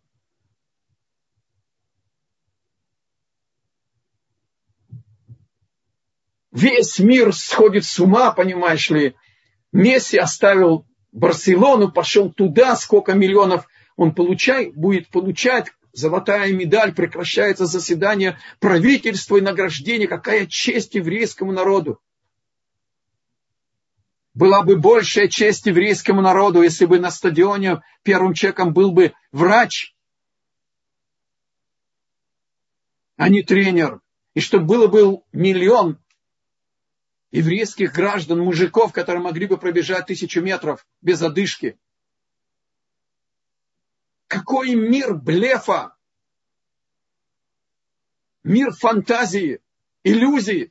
Весь мир сходит с ума, понимаешь ли. Месси оставил Барселону, пошел туда, сколько миллионов он получает, будет получать. Золотая медаль, прекращается заседание правительства и награждение. Какая честь еврейскому народу. Была бы большая честь еврейскому народу, если бы на стадионе первым человеком был бы врач, а не тренер. И чтобы было бы миллион еврейских граждан, мужиков, которые могли бы пробежать тысячу метров без одышки. Какой мир блефа, мир фантазии, иллюзии.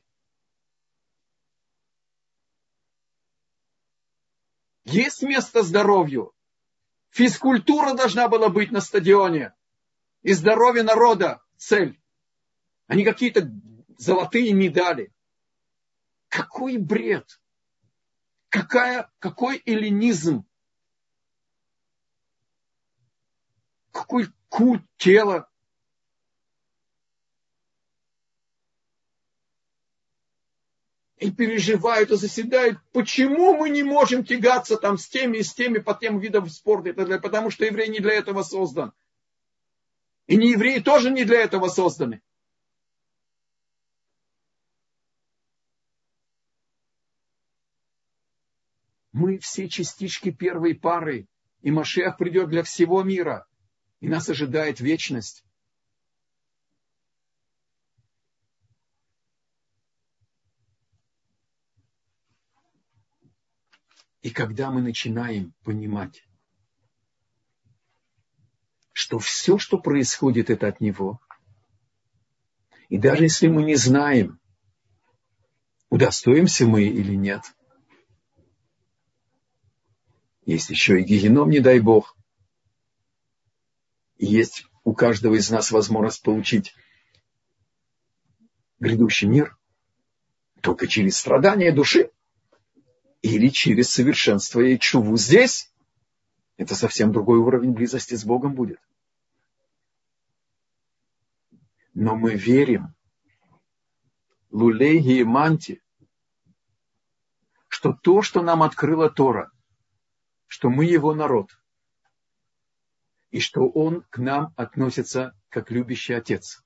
Есть место здоровью. Физкультура должна была быть на стадионе. И здоровье народа цель. А не какие-то золотые медали. Какой бред. Какая, какой эллинизм. Какой культ тела. И переживают, и заседают. Почему мы не можем тягаться там с теми и с теми по тем видам спорта? Это потому что еврей не для этого создан. И не евреи тоже не для этого созданы. Мы все частички первой пары. И Машиах придет для всего мира. И нас ожидает вечность. И когда мы начинаем понимать, что все, что происходит, это от Него, и даже если мы не знаем, удостоимся мы или нет, есть еще и геном, не дай Бог, и есть у каждого из нас возможность получить грядущий мир только через страдания души. И или через совершенство и чуву здесь. Это совсем другой уровень близости с Богом будет. Но мы верим, лулей гиеманти, что то, что нам открыла Тора, что мы его народ, и что он к нам относится как любящий отец.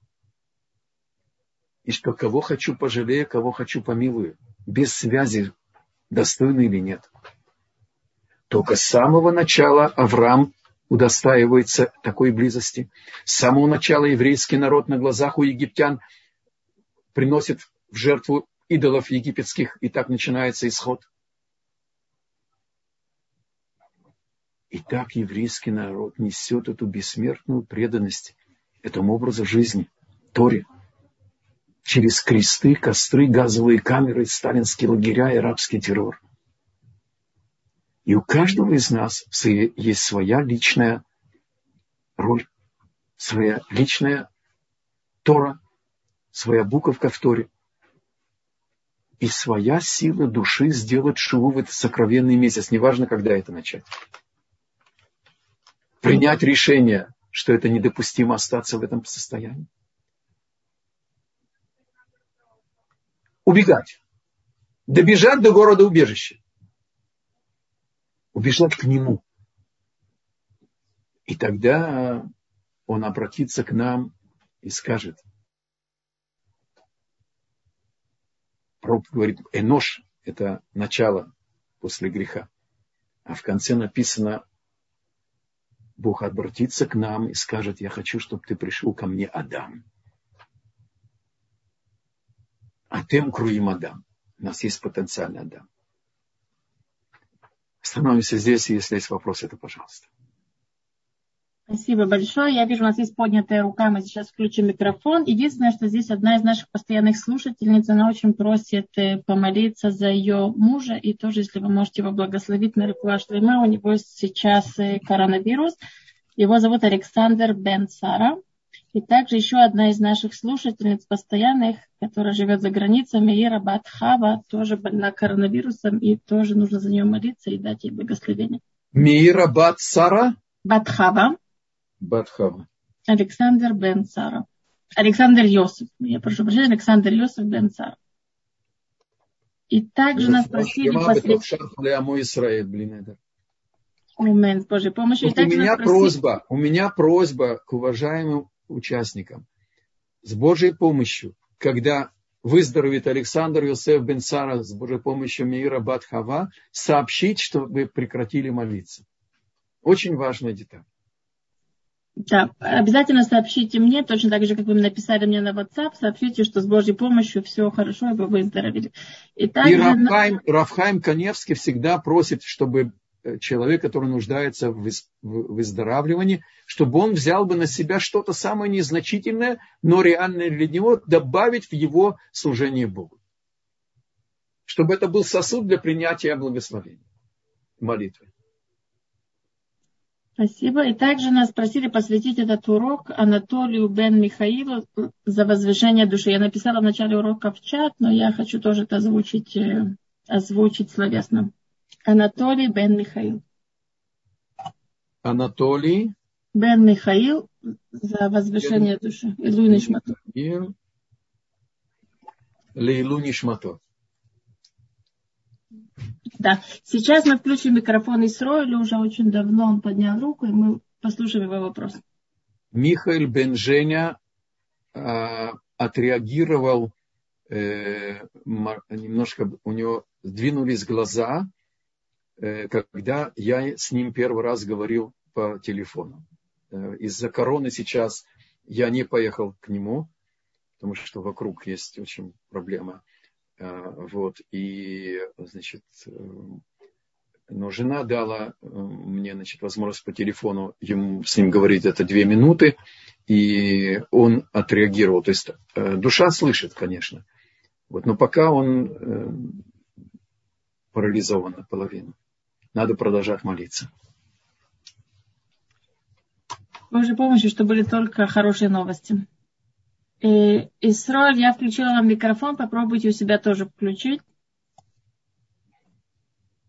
И что кого хочу пожалею, кого хочу помилую, без связи, достойный или нет. Только с самого начала Авраам удостаивается такой близости. С самого начала еврейский народ на глазах у египтян приносит в жертву идолов египетских, и так начинается исход. И так еврейский народ несет эту бессмертную преданность этому образу жизни, Торе. Через кресты, костры, газовые камеры, сталинские лагеря и арабский террор. И у каждого из нас есть своя личная роль, своя личная Тора, своя буковка в Торе. И своя сила души сделать шуву в этот сокровенный месяц, неважно, когда это начать. Принять решение, что это недопустимо остаться в этом состоянии. Убегать. Добежать до города убежища. Убежать к нему. И тогда он обратится к нам и скажет. Пророк говорит, Энош – это начало после греха. А в конце написано, Бог обратится к нам и скажет, я хочу, чтобы ты пришел ко мне, Адам. Атем круим Адам. У нас есть потенциальный Адам. Остановимся здесь, и если есть вопросы, то пожалуйста. Спасибо большое. Я вижу, у нас есть поднятая рука. Мы сейчас включим микрофон. Единственное, что здесь одна из наших постоянных слушательниц, она очень просит помолиться за ее мужа. И тоже, если вы можете его благословить на рефуа шлема, у него сейчас коронавирус. Его зовут Александр бен Сара. И также еще одна из наших слушательниц постоянных, которая живет за границами, Ира бат Хава, тоже больна коронавирусом. И тоже нужно за нее молиться и дать ей благословение. Мира бат Сара? Бат Хава. Батхава. Александр бен Сара. Александр Йосиф. Я прошу прощения, Александр Йосиф бен Сара. И также нас просили посвятить... Умен, с Божьей помощью. У меня просили... просьба, у меня просьба к уважаемым участникам. С Божьей помощью, когда выздоровеет Александр Йосеф бен Сара, с Божьей помощью Меира бат Хава, сообщить, что вы прекратили молиться. Очень важная деталь. Да, обязательно сообщите мне, точно так же, как вы написали мне на WhatsApp, сообщите, что с Божьей помощью все хорошо, и вы выздоровели. И, также... и Рафхайм, Рафхайм Каневский всегда просит, чтобы человек, который нуждается в выздоравливании, чтобы он взял бы на себя что-то самое незначительное, но реальное для него, добавить в его служение Богу. Чтобы это был сосуд для принятия благословения, молитвы. Спасибо. И также нас просили посвятить этот урок Анатолию бен Михаилу за возвышение души. Я написала в начале урока в чат, но я хочу тоже это озвучить, озвучить словесно. Анатолий бен Михаил. Анатолий бен Михаил за возвышение бен... души. Илуй нишмато. Лейлу нишмато. Да, сейчас мы включим микрофон Исроэлю, уже очень давно он поднял руку, и мы послушаем его вопрос. Михаил бен Женя э, отреагировал, э, немножко у него сдвинулись глаза, э, когда я с ним первый раз говорил по телефону. Э, из-за короны сейчас я не поехал к нему, потому что вокруг есть очень проблема. Вот, и, значит, но жена дала мне, значит, возможность по телефону ему, с ним говорить это две минуты, и он отреагировал. То есть душа слышит, конечно, вот, но пока он парализован наполовину. Надо продолжать молиться. С Божьей помощью, что были только хорошие новости. Исроэль, я включила вам микрофон, попробуйте у себя тоже включить.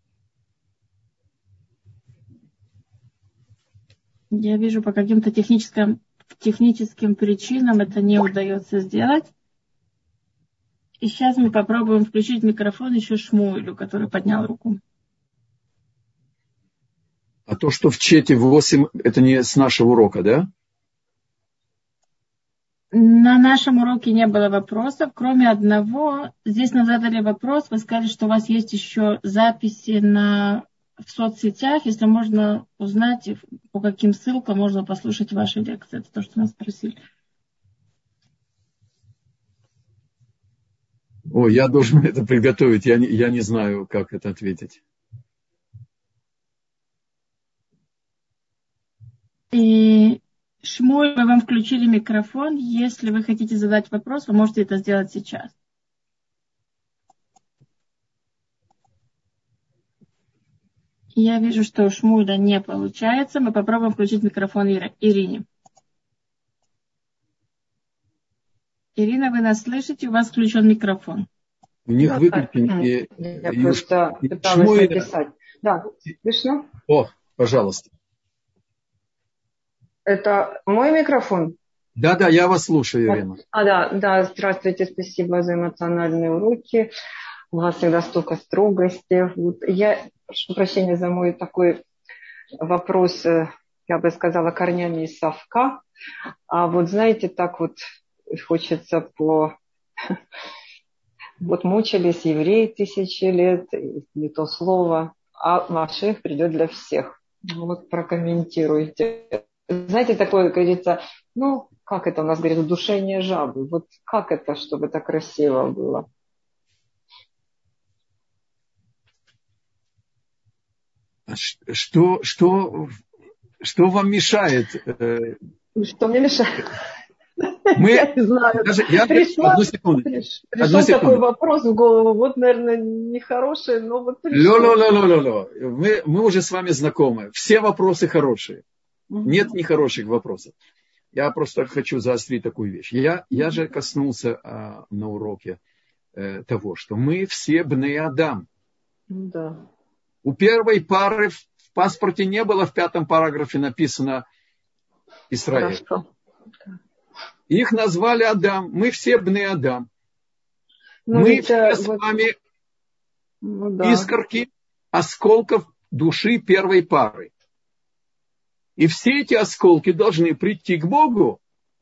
Я вижу, по каким-то техническим, техническим причинам это не удается сделать. И сейчас мы попробуем включить микрофон еще Шмуэлю, который поднял руку. А то, что в чате восемь, это не с нашего урока, да? На нашем уроке не было вопросов, кроме одного. Здесь нам задали вопрос. Вы сказали, что у вас есть еще записи на, в соцсетях. Если можно узнать, по каким ссылкам можно послушать ваши лекции. Это то, что нас спросили. О, я должен это приготовить. Я не, я не знаю, как это ответить. И... Шмуль, мы вам включили микрофон. Если вы хотите задать вопрос, вы можете это сделать сейчас. Я вижу, что у Шмуля не получается. Мы попробуем включить микрофон Ирине. Ирина, вы нас слышите? У вас включен микрофон. У них выключен. И, Я и, просто и, пыталась Шмуля... написать. Да, слышно? О, пожалуйста. Это мой микрофон? Да, да, я вас слушаю, Ирина. А, да, да, здравствуйте, спасибо за эмоциональные уроки. У вас всегда столько строгости. Вот я прошу прощения за мой такой вопрос, я бы сказала, корнями из совка. А вот знаете, так вот хочется по... Вот мучились евреи тысячи лет, не то слово, а Машиах придет для всех. Вот прокомментируйте. Знаете, такое, говорится, ну, как это у нас говорят, удушение жабы. Вот как это, чтобы так красиво было? Что, что, что вам мешает? Что мне мешает? Мы, я не знаю. Даже, я, пришла, одну секунду. Приш, одну пришел секунду. такой вопрос в голову. Вот, наверное, нехороший, но вот пришел. Ло-ло-ло-ло-ло. Мы, мы уже с вами знакомы. Все вопросы хорошие. Нет нехороших вопросов. Я просто хочу заострить такую вещь. Я, я же коснулся а, на уроке э, того, что мы все бней Адам. Да. У первой пары в паспорте не было в пятом параграфе написано Израиль. Хорошо. Их назвали Адам. Мы все бней Адам. Ну, мы ведь, все с вот... вами ну, да. искорки осколков души первой пары. И все эти осколки должны прийти к Богу.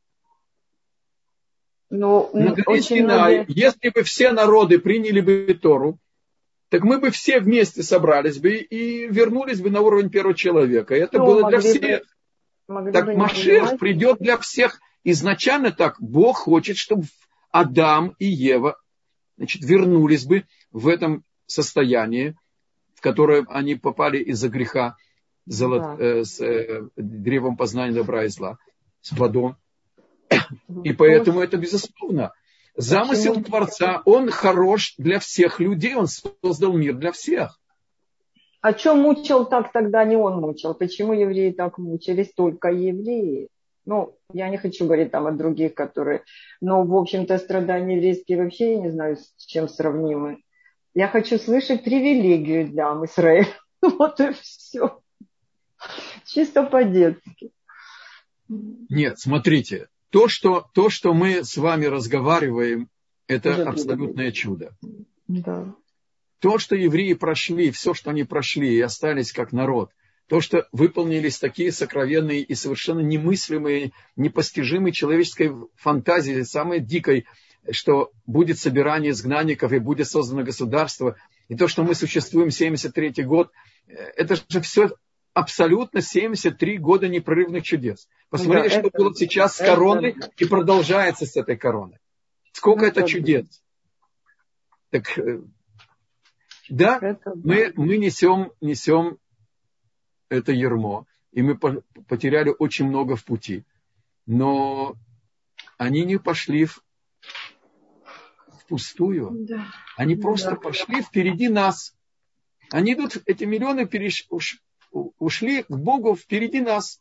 Ну, на горе Синай, много... Если бы все народы приняли бы Тору, так мы бы все вместе собрались бы и вернулись бы на уровень первого человека. И это ну, было для всех. Бы, так Машиах придет для всех. Изначально так Бог хочет, чтобы Адам и Ева, значит, вернулись бы в этом состоянии, в которое они попали из-за греха. Золот, да. э, с э, древом познания добра и зла, с плодом. И поэтому это безусловно. Замысел Почему? Творца, он хорош для всех людей, он создал мир для всех. А что мучил так тогда не он мучил? Почему евреи так мучились? Только евреи. Ну, я не хочу говорить там о других, которые... Но, в общем-то, страдания еврейские вообще, я не знаю, с чем сравнимы. Я хочу слышать привилегию для Израиля. Вот и все. Чисто по-детски. Нет, смотрите, то что, то, что мы с вами разговариваем, это Уже абсолютное чудо. Да. То, что евреи прошли, все, что они прошли и остались как народ, то, что выполнились такие сокровенные и совершенно немыслимые, непостижимые человеческой фантазии, самой дикой, что будет собирание изгнанников и будет создано государство, и то, что мы существуем семьдесят третий год, это же все... Абсолютно семьдесят три года непрерывных чудес. Посмотрите, да, что это, было сейчас с короной это... и продолжается с этой короной. Сколько это, это чудес. Так, да, это, мы, мы несем, несем это ярмо, и мы потеряли очень много в пути. Но они не пошли в, впустую. Да. Они просто да. пошли впереди нас. Они идут, эти миллионы переш... ушли к Богу впереди нас.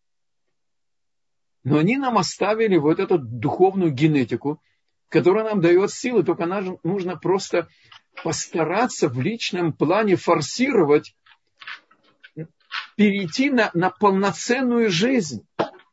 Но они нам оставили вот эту духовную генетику, которая нам дает силы. Только нам нужно просто постараться в личном плане форсировать перейти на, на полноценную жизнь.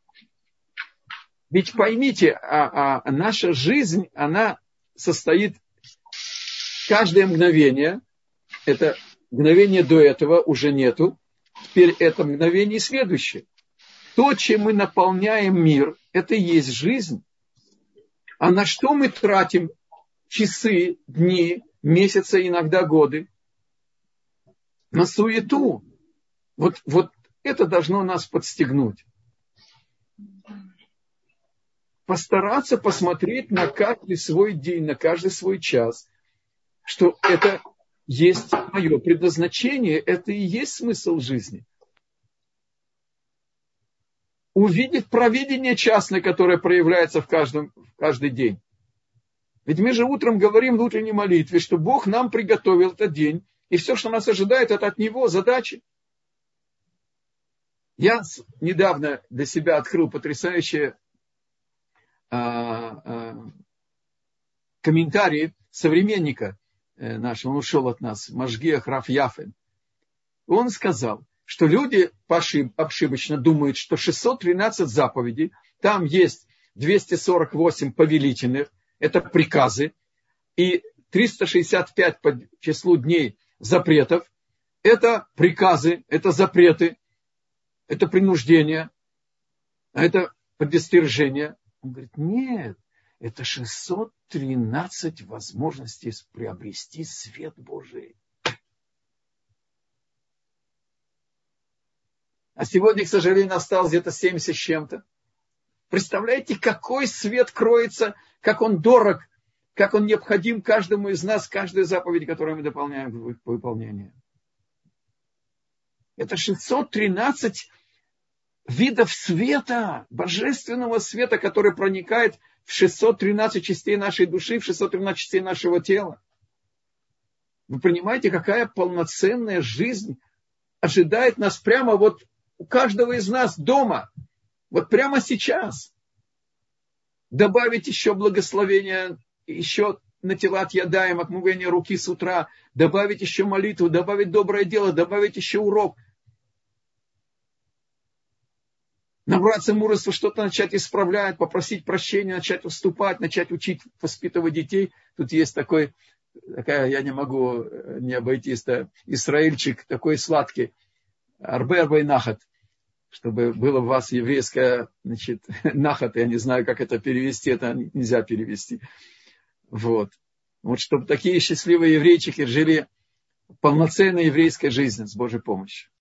Ведь поймите, а, а наша жизнь, она состоит каждое мгновение, это мгновение до этого уже нету, теперь это мгновение следующее. То, чем мы наполняем мир, это и есть жизнь. А на что мы тратим часы, дни, месяцы, иногда годы? На суету. Вот, вот это должно нас подстегнуть. Постараться посмотреть на каждый свой день, на каждый свой час, что это есть мое предназначение, это и есть смысл жизни. Увидеть провидение частное, которое проявляется в, каждом, в каждый день. Ведь мы же утром говорим в утренней молитве, что Бог нам приготовил этот день, и все, что нас ожидает, это от Него задачи. Я недавно для себя открыл потрясающие а, а, комментарии современника нашего, он ушел от нас, Машгиах Рав Яфе. Он сказал, что люди ошибочно думают, что шестьсот тринадцать заповедей, там есть двести сорок восемь повелительных, это приказы, и триста шестьдесят пять по числу дней запретов, это приказы, это запреты, это принуждение, это предостережение. Он говорит, нет, это шестьсот тринадцать возможностей приобрести свет Божий. А сегодня, к сожалению, осталось где-то семьдесят с чем-то. Представляете, какой свет кроется, как он дорог, как он необходим каждому из нас, каждой заповеди, которую мы дополняем в выполнение. Это шестьсот тринадцать видов света, божественного света, который проникает в шестьсот тринадцать частей нашей души, в шестьсот тринадцать частей нашего тела. Вы понимаете, какая полноценная жизнь ожидает нас прямо вот у каждого из нас дома, вот прямо сейчас. Добавить еще благословение, еще на тилат ядаем, отмывание руки с утра, добавить еще молитву, добавить доброе дело, добавить еще урок. Набраться мудрости, что-то начать исправлять, попросить прощения, начать уступать, начать учить, воспитывать детей. Тут есть такой, такая, я не могу не обойтись, Исраильчик такой сладкий, арбе арбе нахат, чтобы было у вас еврейское, значит, нахат, я не знаю, как это перевести, это нельзя перевести. Вот. Вот чтобы такие счастливые еврейчики жили полноценной еврейской жизнью с Божьей помощью.